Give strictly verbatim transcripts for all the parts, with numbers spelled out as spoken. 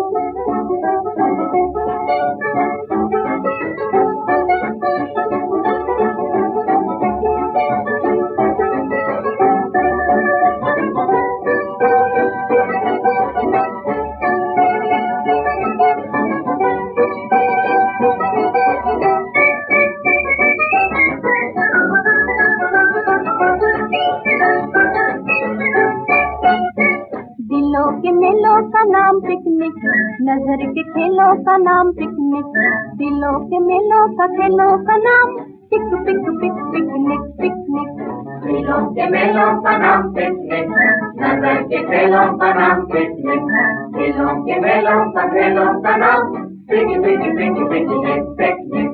दिलों के मेलों का नाम पिकनिक, नजर के खेलों का नाम पिकनिक, दिलों के मेलों का खेलों का नाम pic pic pic picnic picnic. दिलों के मेलों का नाम पिकनिक, नजर के खेलों का नाम पिकनिक, दिलों के मेलों का खेलों का नाम pic pic pic picnic picnic.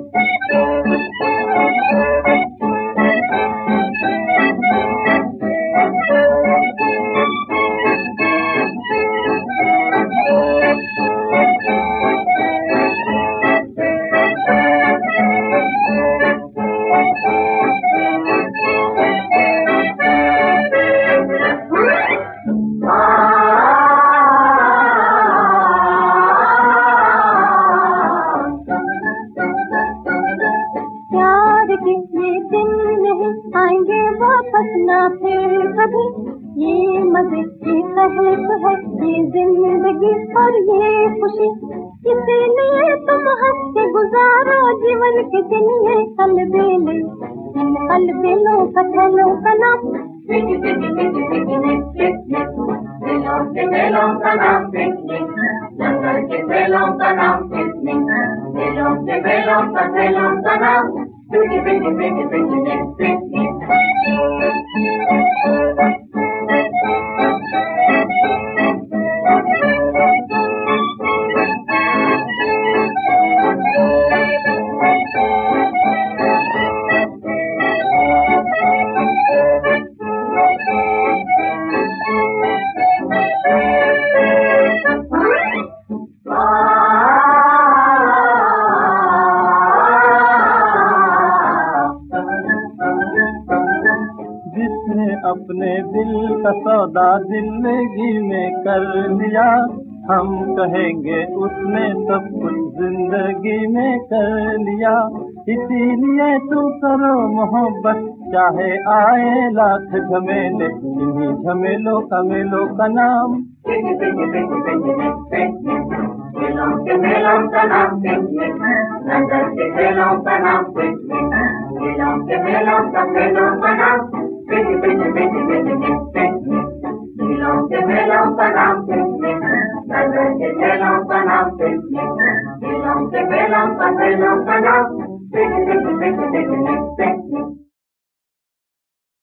आएंगे वापस ना फिर कभी, ये मजे की सहक है ये जिंदगी और ये खुशी, इसीलिए तुम हंस के गुजारो जीवन के दिन ये अलबेले, इन अलबेलों का खेलों का नाम pic pic pic picnic picnic. दिलों के मेलों का नाम पिकनिक, नजर के खेलों का नाम पिकनिक, दिलों के मेलों का खेलों का नाम pic pic pic picnic picnic. अपने दिल का सौदा जिंदगी में कर लिया, हम कहेंगे उसने सब कुछ जिंदगी में कर लिया, इसीलिए तू करो मोहब्बत चाहे आए लाख झमेले, इन्हीं झमेलों का मेलों का नाम pic pic pic picnic picnic. दिलों के मेलों का नाम पिकनिक, नजर के खेलों का नाम पिकनिक, दिलों के मेलों का खेलों का नाम pic pic pic picnic picnic. दिलों के मेलों का नाम पिकनिक, नजर के खेलों का नाम पिकनिक, दिलों के मेलों का खेलों का नाम पिक पिक पिक पिकनिक।